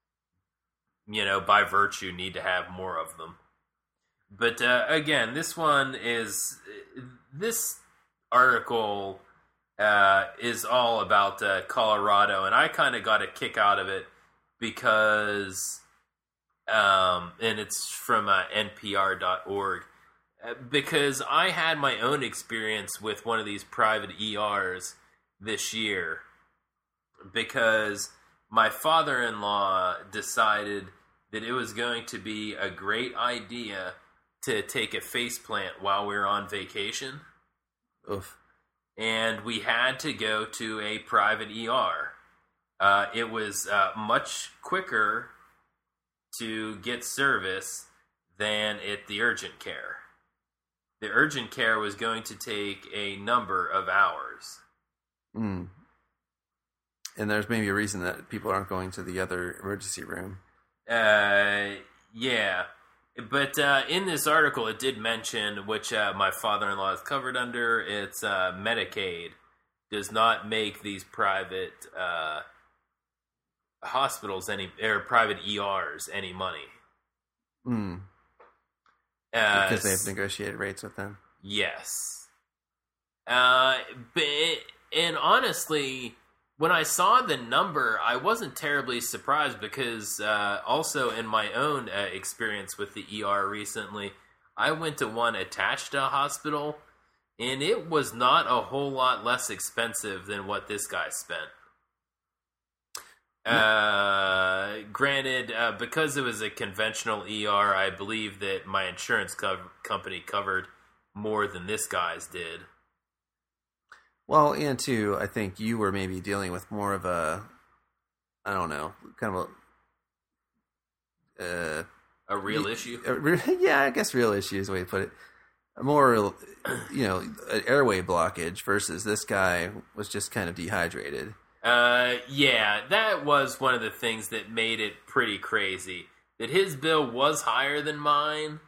you know, by virtue, need to have more of them. But uh, again, this one is, this article uh, is all about uh, Colorado, and I kind of got a kick out of it because, um, and it's from uh, N P R dot org, uh, because I had my own experience with one of these private E Rs this year, because my father-in-law decided that it was going to be a great idea to take a faceplant while we were on vacation. Oof. And we had to go to a private E R. Uh, it was uh, much quicker to get service than at the urgent care. The urgent care was going to take a number of hours. Mm. And there's maybe a reason that people aren't going to the other emergency room. Uh, yeah. But uh, in this article, it did mention, which uh, my father-in-law is covered under, it's uh, Medicaid does not make these private uh, hospitals any, or private E Rs any money. Mm. Uh, because they have negotiated rates with them. Yes. Uh, but, and honestly, when I saw the number, I wasn't terribly surprised, because uh, also in my own uh, experience with the E R recently, I went to one attached to a hospital, and it was not a whole lot less expensive than what this guy spent. Uh, granted, uh, because it was a conventional E R, I believe that my insurance co- company covered more than this guy's did. Well, and too, I think you were maybe dealing with more of a, I don't know, kind of a... Uh, a real issue? A, yeah, I guess real issue is the way to put it. A more, you know, an airway blockage versus this guy was just kind of dehydrated. Uh, yeah, that was one of the things that made it pretty crazy. That his bill was higher than mine.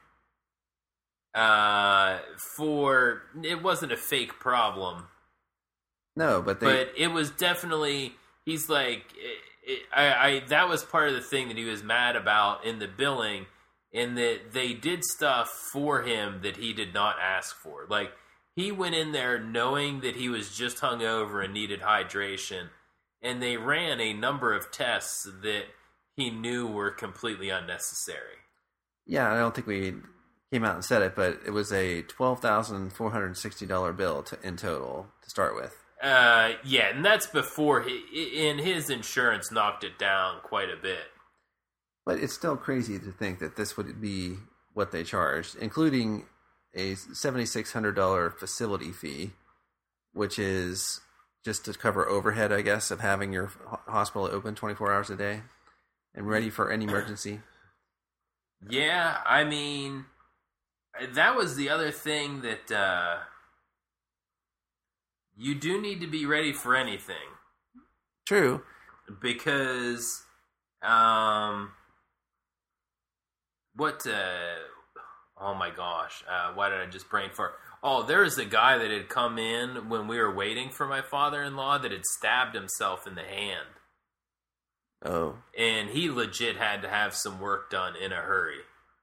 Uh, for, it wasn't a fake problem. No, but they... But it was definitely, he's like, it, it, I, I, that was part of the thing that he was mad about in the billing, in that they did stuff for him that he did not ask for. Like, he went in there knowing that he was just hungover and needed hydration, and they ran a number of tests that he knew were completely unnecessary. Yeah, I don't think we came out and said it, but it was a twelve thousand four hundred sixty dollars bill to, in total to start with. Uh, yeah, and that's before he, and his insurance knocked it down quite a bit. But it's still crazy to think that this would be what they charged, including a seven thousand six hundred dollars facility fee, which is just to cover overhead, I guess, of having your hospital open twenty-four hours a day and ready for any emergency. Yeah, I mean, that was the other thing that uh, you do need to be ready for anything. True. Because, um, what, uh, oh my gosh, uh, why did I just brain fart? Oh, there was a guy that had come in when we were waiting for my father-in-law that had stabbed himself in the hand. Oh. And he legit had to have some work done in a hurry.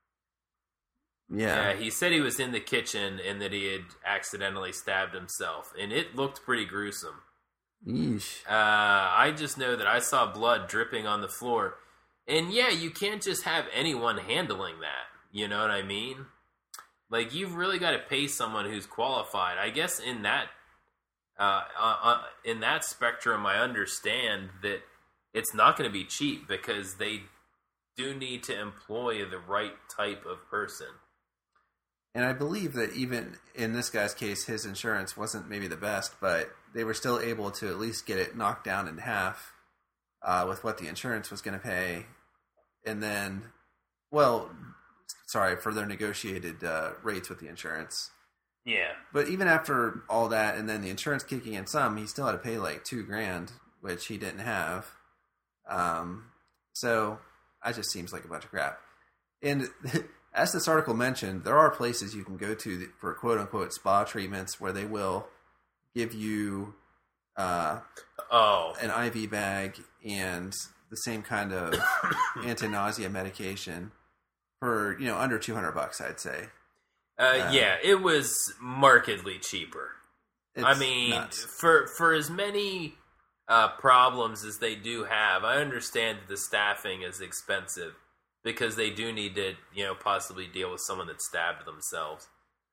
Yeah. Yeah, he said he was in the kitchen and that he had accidentally stabbed himself. And it looked pretty gruesome. Yeesh. Uh, I just know that I saw blood dripping on the floor. And yeah, you can't just have anyone handling that. You know what I mean? Like, you've really got to pay someone who's qualified. I guess in that uh, uh, uh, in that spectrum, I understand that it's not going to be cheap because they do need to employ the right type of person. And I believe that even in this guy's case, his insurance wasn't maybe the best, but they were still able to at least get it knocked down in half uh, with what the insurance was going to pay. And then, well, sorry, for their negotiated uh, rates with the insurance. Yeah. But even after all that, and then the insurance kicking in some, he still had to pay like two grand, which he didn't have. Um, so that just seems like a bunch of crap. And as this article mentioned, there are places you can go to for quote unquote spa treatments where they will give you uh, oh. an I V bag and the same kind of anti-nausea medication for, you know, under two hundred bucks, I'd say. Uh, uh, yeah, it was markedly cheaper. I mean, nuts. for for as many uh, problems as they do have, I understand that the staffing is expensive because they do need to, you know, possibly deal with someone that stabbed themselves.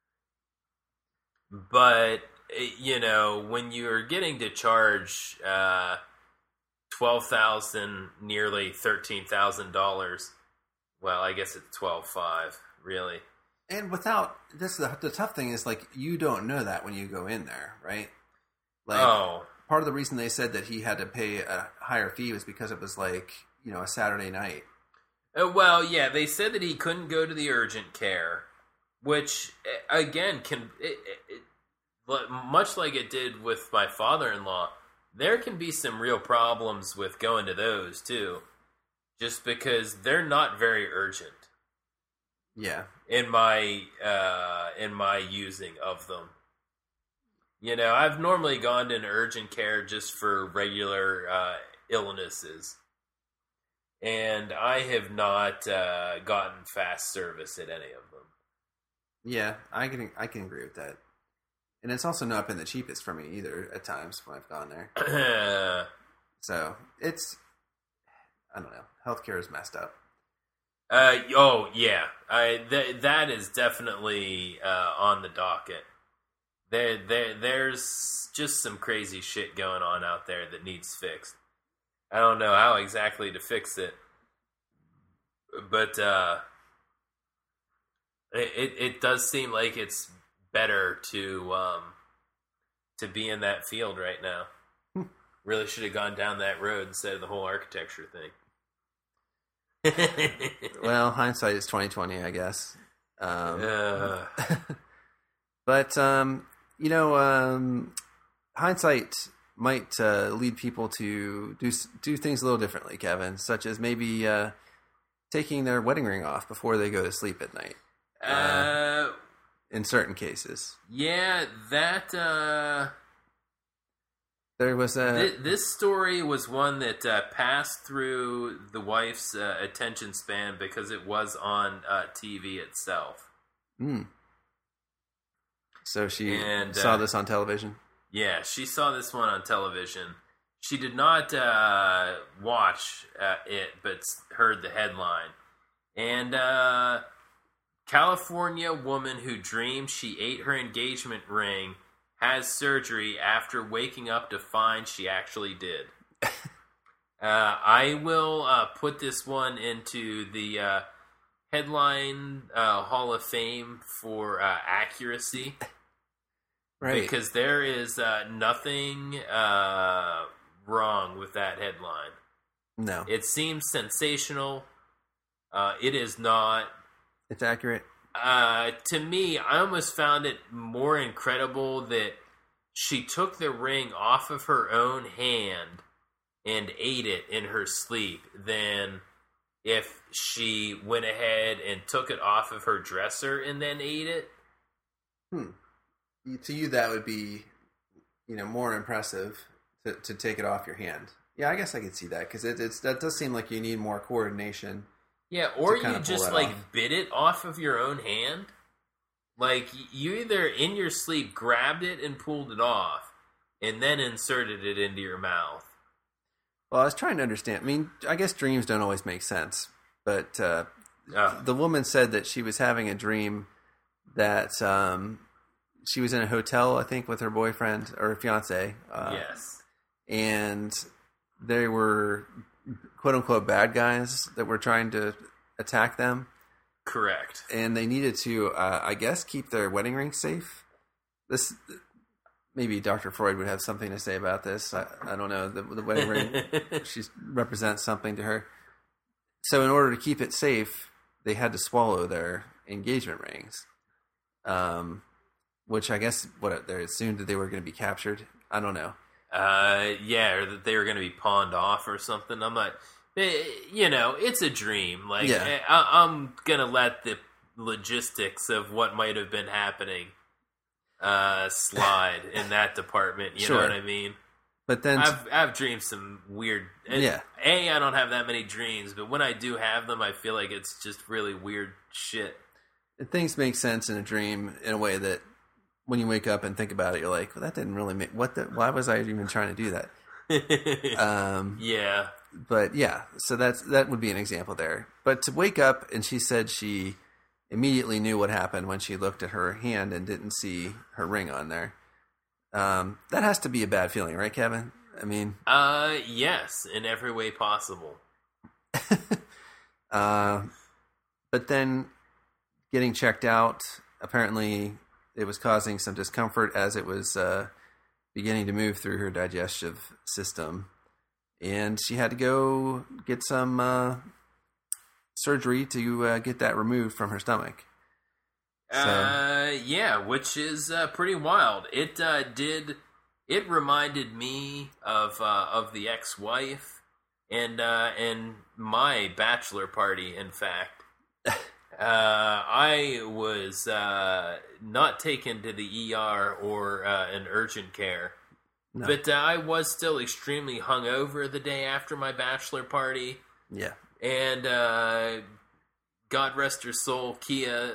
But, you know, when you're getting to charge uh, twelve thousand dollars, nearly thirteen thousand dollars, well, I guess it's twelve five, really. And without this, the, the tough thing is, like, you don't know that when you go in there, right? Like, oh. part of the reason they said that he had to pay a higher fee was because it was like, you know, a Saturday night. Uh, well, yeah, they said that he couldn't go to the urgent care, which, again, can it, it, it, much like it did with my father-in-law, there can be some real problems with going to those, too, just because they're not very urgent. Yeah. In my uh, in my using of them. You know, I've normally gone to an urgent care just for regular uh, illnesses. And I have not uh, gotten fast service at any of them. Yeah, I can I can agree with that. And it's also not been the cheapest for me either at times when I've gone there. So, it's, I don't know, healthcare is messed up. Uh, oh, yeah. I, th- that is definitely uh, on the docket. There, there, there's just some crazy shit going on out there that needs fixed. I don't know how exactly to fix it. But uh, it, it, it does seem like it's better to um, to be in that field right now. Really should have gone down that road instead of the whole architecture thing. Well, hindsight is twenty twenty, I guess. Um, uh. But um, you know, um, hindsight might uh, lead people to do do things a little differently, Kevin, such as maybe uh, taking their wedding ring off before they go to sleep at night. Uh, uh, in certain cases, yeah, that. Uh... There was a... This story was one that uh, passed through the wife's uh, attention span because it was on uh, T V itself. Mm. So she and, saw uh, this on television? Yeah, she saw this one on television. She did not uh, watch uh, it, but heard the headline. And uh, California woman who dreamed she ate her engagement ring has surgery after waking up to find she actually did. uh, I will uh, put this one into the uh, headline uh, Hall of Fame for uh, accuracy. Right. Because there is uh, nothing uh, wrong with that headline. No. It seems sensational. Uh, it is not. It's accurate. Uh, to me, I almost found it more incredible that she took the ring off of her own hand and ate it in her sleep than if she went ahead and took it off of her dresser and then ate it. Hmm. To you, that would be, you know, more impressive to, to take it off your hand. Yeah, I guess I could see that because it, it's that does seem like you need more coordination. Yeah, or you just like off. bit it off of your own hand. Like you either in your sleep grabbed it and pulled it off, and then inserted it into your mouth. Well, I was trying to understand. I mean, I guess dreams don't always make sense, but uh, oh. the woman said that she was having a dream that um, she was in a hotel, I think, with her boyfriend or her fiance. Uh, yes, and they were quote unquote bad guys that were trying to attack them. Correct. And they needed to, uh, I guess, keep their wedding ring safe. This maybe Doctor Freud would have something to say about this. I, I don't know. The, the wedding ring she represents something to her. So in order to keep it safe, they had to swallow their engagement rings. Um, which I guess what they assumed that they were going to be captured. I don't know. Uh, yeah, or that they were going to be pawned off or something. I'm not, you know, it's a dream. Like, yeah. I, I'm going to let the logistics of what might have been happening uh, slide in that department. You sure. know what I mean? But then, I've, I've dreamed some weird. Yeah. A, I don't have that many dreams, but when I do have them, I feel like it's just really weird shit. Things make sense in a dream in a way that when you wake up and think about it, you're like, well, that didn't really make, what the, why was I even trying to do that? um, yeah. But yeah, so that's, that would be an example there. But to wake up, and she said she immediately knew what happened when she looked at her hand and didn't see her ring on there. Um, that has to be a bad feeling, right, Kevin? I mean, uh, yes, in every way possible. uh, but then getting checked out, apparently it was causing some discomfort as it was uh, beginning to move through her digestive system. And she had to go get some uh, surgery to uh, get that removed from her stomach. So. Uh, yeah, which is uh, pretty wild. It uh, did. It reminded me of uh, of the ex-wife and uh, and my bachelor party. In fact. Uh, I was uh, not taken to the E R or uh, an urgent care, no. but uh, I was still extremely hungover the day after my bachelor party. Yeah, and uh, God rest her soul, Kia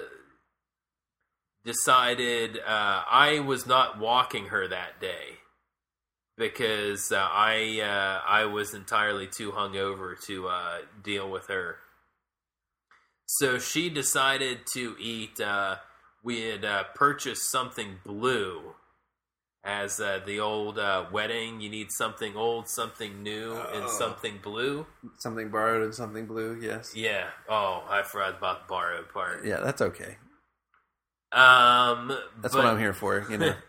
decided uh, I was not walking her that day because uh, I uh, I was entirely too hungover to uh, deal with her. So she decided to eat, uh, we had uh, purchased something blue as uh, the old uh, wedding. You need something old, something new, oh. and something blue. Something borrowed and something blue, yes. Yeah. Oh, I forgot about the borrowed part. Yeah, that's okay. Um, That's but, what I'm here for, you know.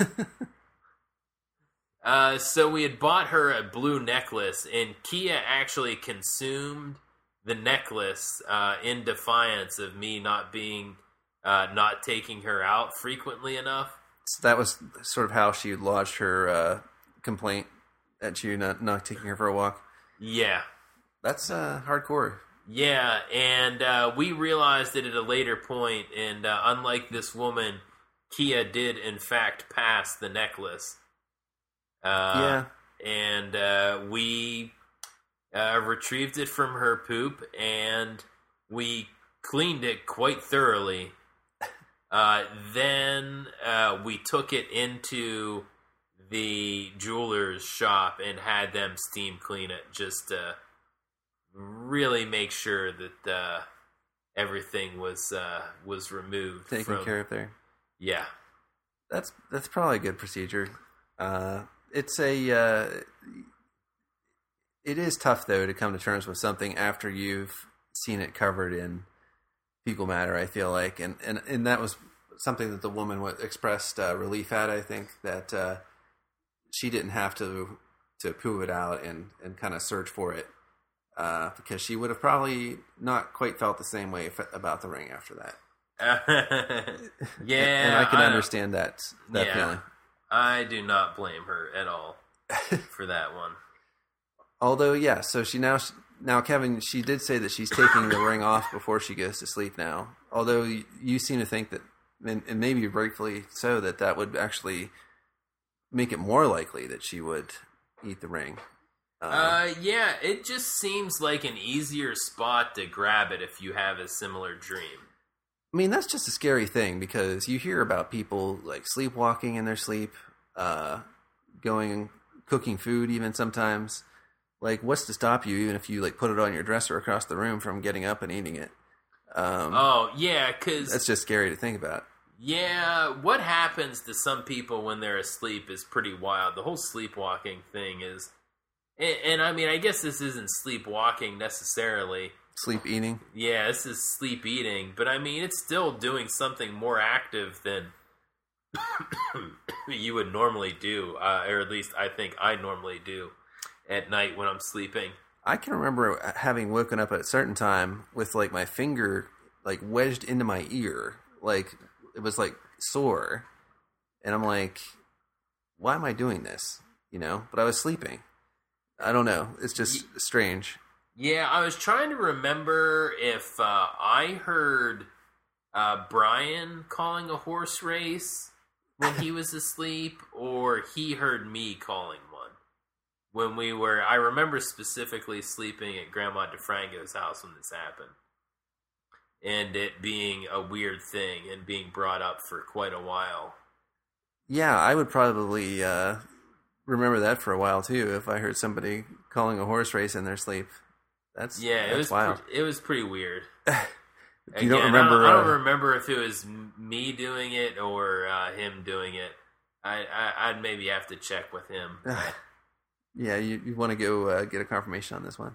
uh, so we had bought her a blue necklace, and Kia actually consumed the necklace uh, in defiance of me not being, uh, not taking her out frequently enough. So that was sort of how she lodged her uh, complaint at you not, not taking her for a walk. Yeah. That's uh, hardcore. Yeah, and uh, we realized it at a later point, and uh, unlike this woman, Kia did in fact pass the necklace. Uh, yeah. And uh, we... Uh, retrieved it from her poop, and we cleaned it quite thoroughly. Uh, then uh, we took it into the jeweler's shop and had them steam clean it, just to really make sure that uh, everything was uh, was removed, taken from, care of there. Yeah, that's that's probably a good procedure. Uh, it's a. Uh, It is tough, though, to come to terms with something after you've seen it covered in fecal matter, I feel like. And and, and that was something that the woman expressed uh, relief at, I think, that uh, she didn't have to to poo it out and, and kind of search for it, uh, because she would have probably not quite felt the same way about the ring after that. yeah. and, and I can I understand that, that yeah, feeling. I do not blame her at all for that one. Although, yeah, so she now now, Kevin, she did say that she's taking the ring off before she goes to sleep now. Although you, you seem to think that, and, and maybe rightfully so, that that would actually make it more likely that she would eat the ring. Uh, uh, yeah, it just seems like an easier spot to grab it if you have a similar dream. I mean, that's just a scary thing because you hear about people like sleepwalking in their sleep, uh, going, cooking food even sometimes. Like, what's to stop you even if you like put it on your dresser across the room from getting up and eating it? Um, oh, yeah, because... That's just scary to think about. Yeah, what happens to some people when they're asleep is pretty wild. The whole sleepwalking thing is... And, and I mean, I guess this isn't sleepwalking necessarily. Sleep eating? Yeah, this is sleep eating. But I mean, it's still doing something more active than you would normally do. Uh, or at least I think I normally do at night when I'm sleeping. I can remember having woken up at a certain time with like my finger like wedged into my ear. Like it was like sore. And I'm like, why am I doing this? You know, but I was sleeping. I don't know. It's just strange. Yeah, I was trying to remember if uh, I heard uh, Brian calling a horse race when he was asleep, or he heard me calling one. When we were, I remember specifically sleeping at Grandma DeFranco's house when this happened. And it being a weird thing and being brought up for quite a while. Yeah, I would probably... Uh... remember that for a while too. If I heard somebody calling a horse race in their sleep, that's yeah, that's it was wild. Pre- it was pretty weird. you Again, don't remember? I don't, I don't uh, remember if it was me doing it or uh, him doing it. I, I I'd maybe have to check with him. yeah, you you want to go uh, get a confirmation on this one?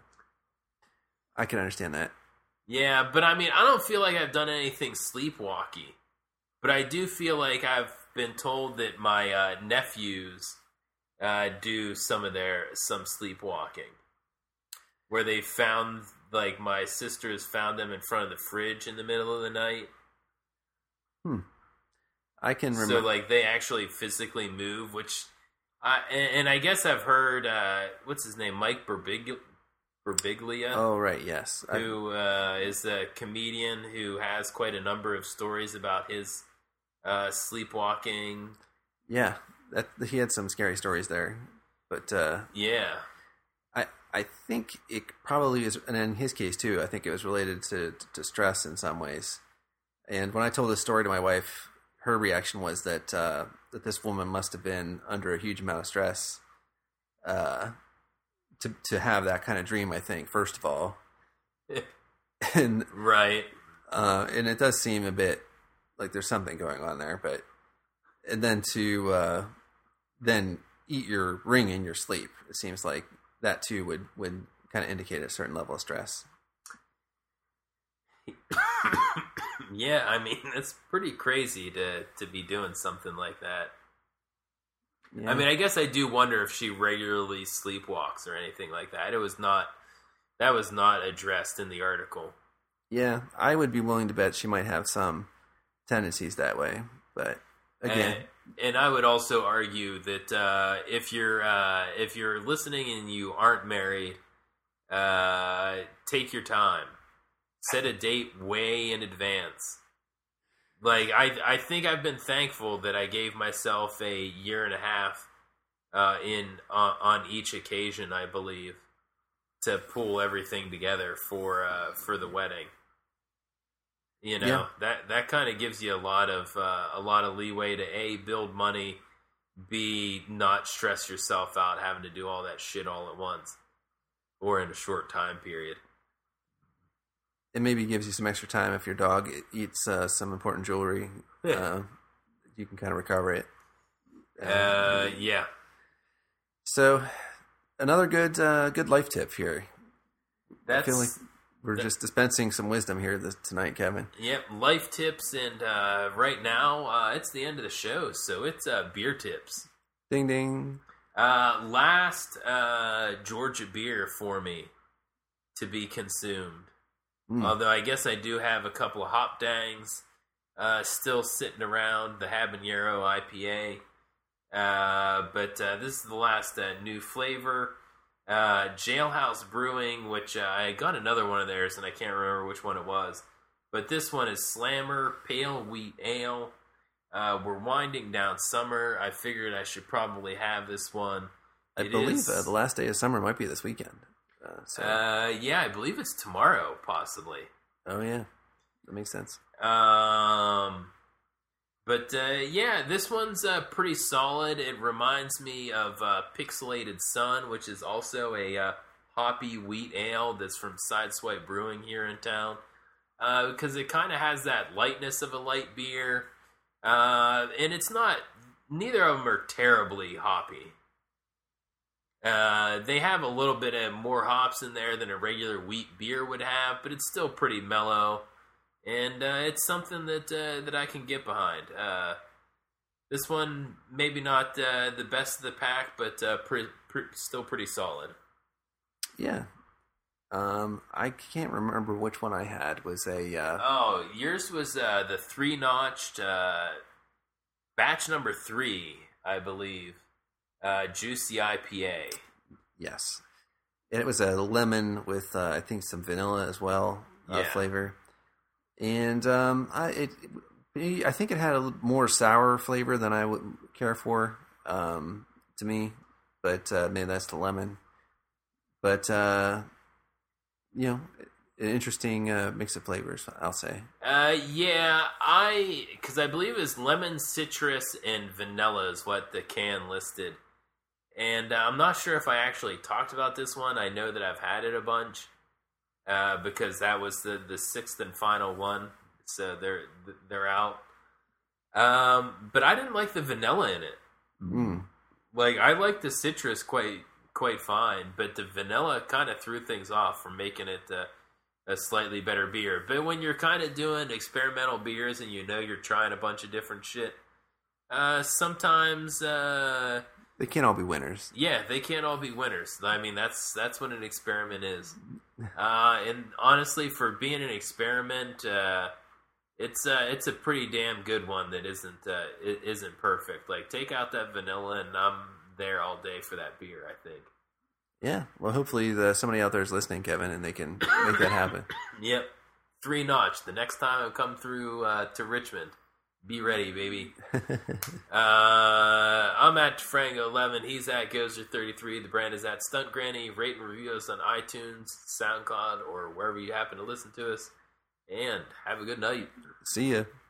I can understand that. Yeah, but I mean, I don't feel like I've done anything sleepwalky, but I do feel like I've been told that my uh, nephews. Uh, do some of their some sleepwalking, where they found like my sisters found them in front of the fridge in the middle of the night. Hmm. I can remember. So like they actually physically move, which I and, and I guess I've heard uh, what's his name, Mike Birbig- Birbiglia. Oh right, yes. Who uh, is a comedian who has quite a number of stories about his uh, sleepwalking. Yeah. That, he had some scary stories there, but uh, yeah, I I think it probably is, and in his case too, I think it was related to to stress in some ways. And when I told this story to my wife, her reaction was that uh, that this woman must have been under a huge amount of stress uh, to to have that kind of dream. I think first of all, and right, uh, and it does seem a bit like there's something going on there, but and then to uh, then eat your ring in your sleep. It seems like that too would, would kind of indicate a certain level of stress. Yeah, I mean, it's pretty crazy to, to be doing something like that. Yeah. I mean, I guess I do wonder if she regularly sleepwalks or anything like that. It was not, that was not addressed in the article. Yeah, I would be willing to bet she might have some tendencies that way, but again... And, And I would also argue that uh, if you're uh, if you're listening and you aren't married, uh, take your time. Set a date way in advance. Like I, I think I've been thankful that I gave myself a year and a half uh, in uh, on each occasion. I believe to pull everything together for uh, for the wedding. You know, yeah. that that kind of gives you a lot of uh, a lot of leeway to A, build money, B, not stress yourself out having to do all that shit all at once or in a short time period. It maybe gives you some extra time if your dog eats uh, some important jewelry. Yeah. Uh, you can kind of recover it. Uh, uh, yeah. So, another good uh, good life tip here. That's... I feel like we're just dispensing some wisdom here this, tonight, Kevin. Yep, life tips, and uh, right now uh, it's the end of the show, so it's uh, beer tips. Ding ding. Uh, last uh, Georgia beer for me to be consumed. Mm. Although I guess I do have a couple of hop dangs uh, still sitting around, the Habanero I P A. Uh, but uh, this is the last uh, new flavor. Uh, Jailhouse Brewing, which uh, I got another one of theirs, and I can't remember which one it was. But this one is Slammer Pale Wheat Ale. Uh, we're winding down summer. I figured I should probably have this one. I It believe is- uh, the last day of summer might be this weekend. Uh, so, Uh, yeah, I believe it's tomorrow, possibly. oh yeah, that makes sense. Um, but uh, yeah, this one's uh, pretty solid. It reminds me of uh, Pixelated Sun, which is also a uh, hoppy wheat ale that's from Sideswipe Brewing here in town. Uh, because it kind of has that lightness of a light beer, uh, and it's not. Neither of them are terribly hoppy. Uh, they have a little bit of more hops in there than a regular wheat beer would have, but it's still pretty mellow, and uh, it's something that uh, that I can get behind. Uh, this one maybe not uh, the best of the pack, but uh, pre- pre- still pretty solid. Yeah. Um, I can't remember which one I had. Was a uh, Oh, yours was uh, the three notched uh, batch number three, I believe. Uh, Juicy I P A. yes, and it was a lemon with uh, I think some vanilla as well uh, Yeah. flavor, and um, I it, it I think it had a more sour flavor than I would care for um, to me, but uh, maybe that's the lemon. But uh, you know, an interesting uh, mix of flavors, I'll say. Uh, yeah, I because I believe it's lemon, citrus, and vanilla is what the can listed, and uh, I'm not sure if I actually talked about this one. I know that I've had it a bunch uh, because that was the, the sixth and final one, so they're they're out. Um, but I didn't like the vanilla in it. Mm. Like I like the citrus quite quite fine, but the vanilla kind of threw things off from making it. Uh, a slightly better beer. But when you're kind of doing experimental beers and you know you're trying a bunch of different shit, uh, sometimes, uh, They can't all be winners. yeah, they can't all be winners. I mean, that's that's what an experiment is. Uh, and honestly, for being an experiment, uh, it's uh, it's a pretty damn good one that isn't uh, it isn't perfect. Like, take out that vanilla, and I'm there all day for that beer, I think. Yeah. Well, hopefully the, somebody out there is listening, Kevin, and they can make that happen. Yep. Three notch. The next time I come through uh, to Richmond, be ready, baby. uh, I'm at Frango eleven. He's at Gozer thirty-three. The brand is at Stunt Granny. Rate and review us on iTunes, SoundCloud, or wherever you happen to listen to us. And have a good night. See ya.